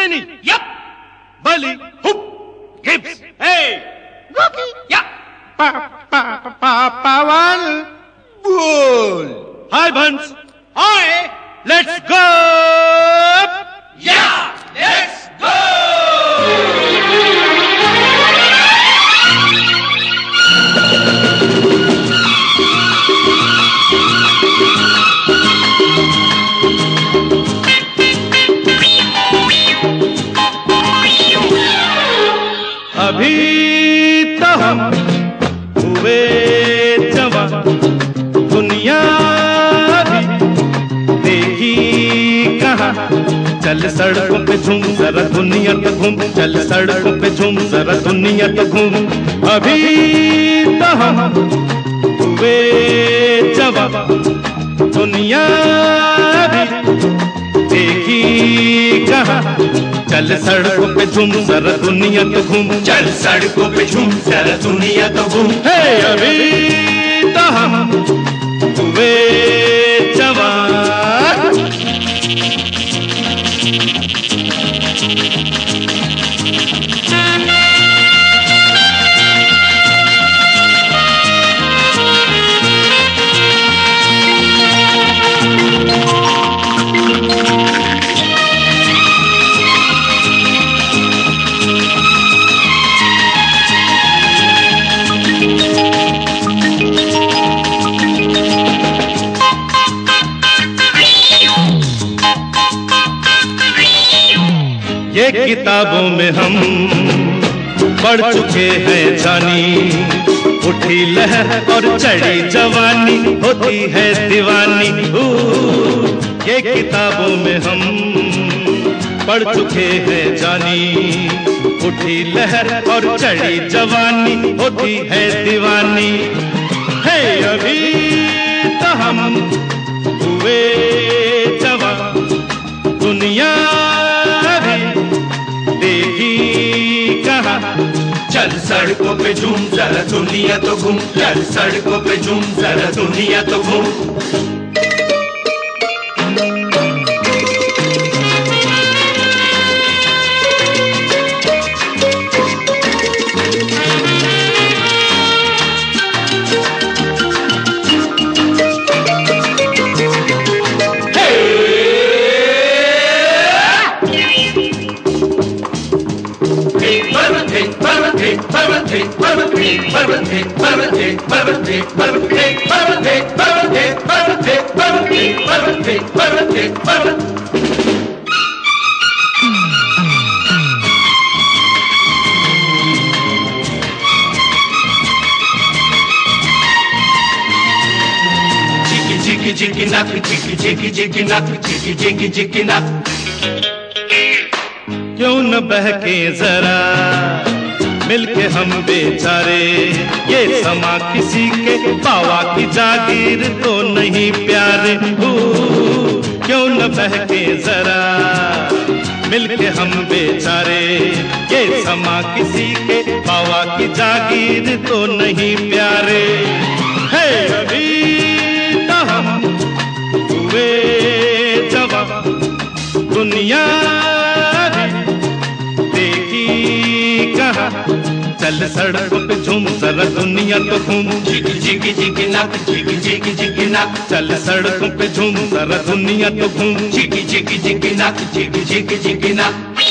Benny. Yep. Bully. Hoop. Gibbs. Hey. Rocky. Yeah. Pawan. Bull. Hi, Buns. Hi. Let's go. Yeah. Let's go. अभी तो हम हुए जवान, दुनिया भी देखी कहाँ। चल सड़कों पे झूम जरा दुनिया तो घूम, चल सड़कों पे झूम जरा दुनिया तो घूम। अभी तो हम हुए जवान, दुनिया भी देखी कहाँ। चल सड़कों पे झूम जरा दुनिया तो घूम, चल सड़कों पे झूम जरा दुनिया तो घूम। हे अभी तो हम हुए जवान। ये किताबों में हम पढ़ चुके हैं जानी, उठी लहर और चढ़ी जवानी होती है दीवानी। ये किताबों में हम पढ़ चुके हैं जानी, उठी लहर और चढ़ी जवानी होती है दीवानी। है अभी तो हम हुए जवान, दुनिया चल सड़कों पे झूम जरा दुनिया तो घूम, चल सड़कों पे झूम जरा दुनिया तो घूम। Jiggy jiggy knock, jiggy jiggy jiggy knock, jiggy jiggy jiggy knock. क्यों न बहके जरा मिलके हम बेचारे, ये समा किसी के बावा की जागीर तो नहीं प्यारे। क्यों न बहके जरा मिलके हम बेचारे, ये समा किसी के बावा की जागीर तो नहीं प्यारे। है अभी तो हम हुए जवान, दुनिया चल सड़कों पे झूम जरा दुनिया तो घूम। जिगी जिगी जिगी नाक, जिगी जिगी जिगी नाक। चल सड़कों पे झूम जरा दुनिया तो घूम। जिगी जिगी जिगी नाक, जिगी जिगी जिगी नाक।